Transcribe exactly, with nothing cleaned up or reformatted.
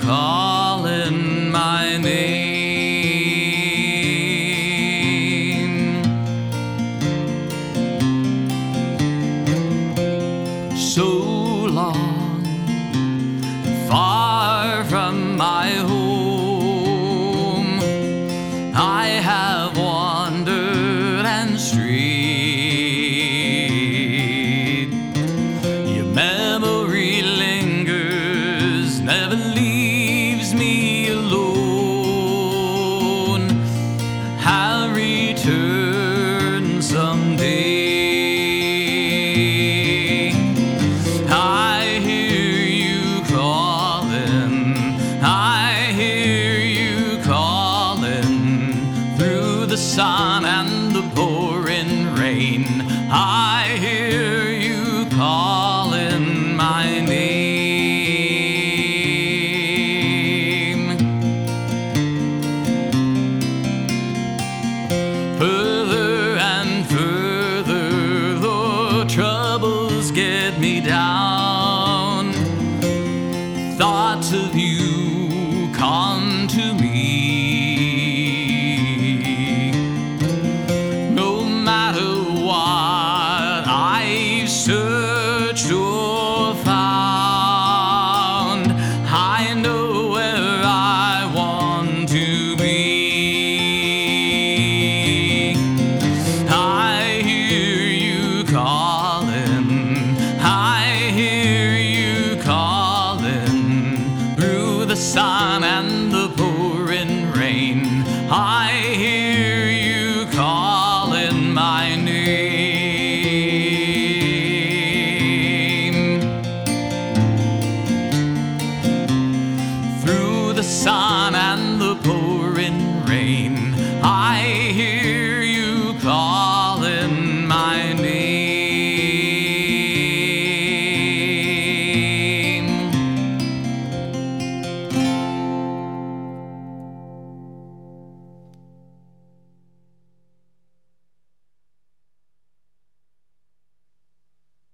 calling my name. So long, far from my home, I have wandered and strayed. Your memory lingers, never leaves me alone. I'll return someday. I hear you calling, I hear you calling, through the sun and the pouring rain. I hear you calling my name. Further and further, though troubles get me down, thoughts of you come to me. No matter what I've searched or found, I know where I want to be. I hear you calling, I hear you calling, through the sun and the pouring rain. I hear you calling my name. Through the sun and the pouring